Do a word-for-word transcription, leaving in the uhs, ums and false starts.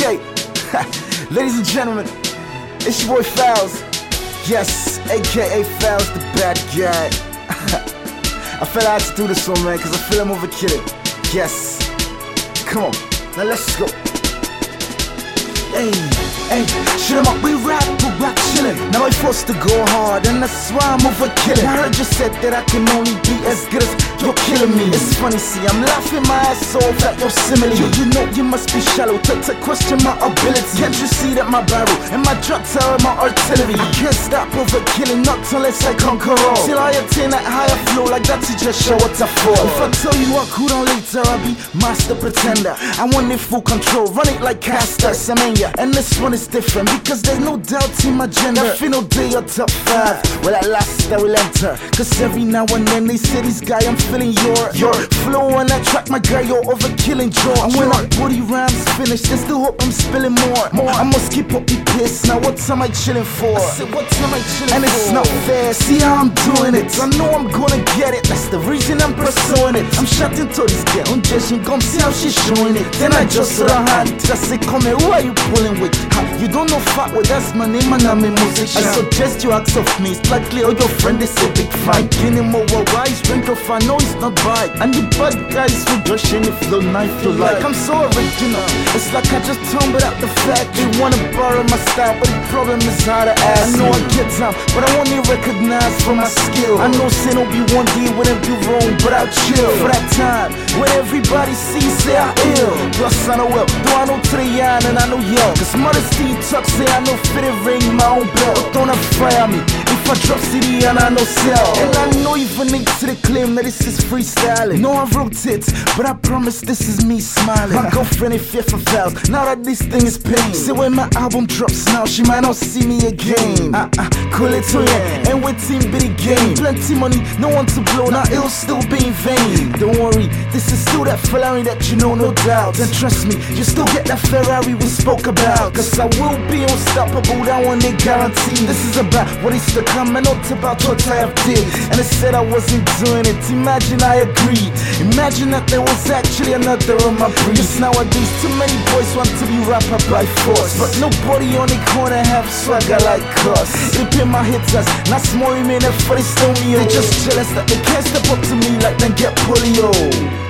Okay, ladies and gentlemen, it's your boy Fouls. Yes, aka Fouls the bad guy. I felt I had to do this one, man, cause I feel I'm overkilling. Yes, come on, now let's go. Hey, hey, shut 'em up, we rap, we rock chillin'. Now I forced to go hard, and that's why I'm overkillin'. I heard you said that I can only be as good as you're killing me. It's funny, see, I'm laughing my ass off at your simile. You, you know you must be shallow to, to question my ability. Can't you see that my barrel and my drops are my artillery? I can't stop overkilling, not unless I conquer all. Till I attain that higher flow, like that to just show what I for. If I tell you I could on later, I'll be master pretender. I want it full control, run it like Caster Semenya. And this one is different because there's no doubt in my gender. I feel no day or top five. Well, at last I will enter. Cause every now and then they say this guy, I'm feeling your your flow on that track, my guy, you're overkilling George. And when our body rhymes finish, they still hope I'm spilling more. more. I must keep up the pace. Now what am I chilling for? I said, what am I chilling and for? And it's not fair. See how I'm doing it. I know I'm gonna get it. That's the reason I'm pursuing it. I'm shouting to this girl, on Jeshin, come see how she's showing it. Then I just saw her hand. I say, come here, who are you pulling with? Ha, you don't know fat well, that's my name and I'm a musician. I suggest you ask of me. It's likely all your friend is a big fan. Getting more wise, drink of I know it's not right. And the bad guys who just in the flow knife to like. I'm so original. It's like I just tumbled out the fact. They wanna borrow my style, but the problem is how to ask. I know I get time, but I want it recognized for my skill. I know sin will be one day wouldn't be wrong, but I'll chill for that time when everybody sees say I ill. Plus I know well, do I know Trayan and I know yo. Cause modesty talk say I know fit it ring my own bell. Don't fire me if I drop C D and I know sell. And I know even need to the claim that this is freestyling. No, I wrote it, but I promise this is me smiling. My girlfriend is fear for Fouls, now that this thing is pain. So when my album drops now, she might not see me again. Uh uh, call it to yeah, and with team be the game. Plenty money, no one to blow, now it'll still be in vain. Don't worry, this is still that Ferrari that you know, no doubt. And trust me, you still get that Ferrari we spoke about. Cause I will be unstoppable, that one they guarantee. This is about what is to come and not about what I have did. And I said I wasn't doing it, imagine I agreed. Imagine that there was actually another on my breed. Cause nowadays too many boys want to be rapper by force, but nobody on the corner have swagger like us. They pay my hitters, not small remain for the stony. They just jealous that they can't step up to me like they get polio.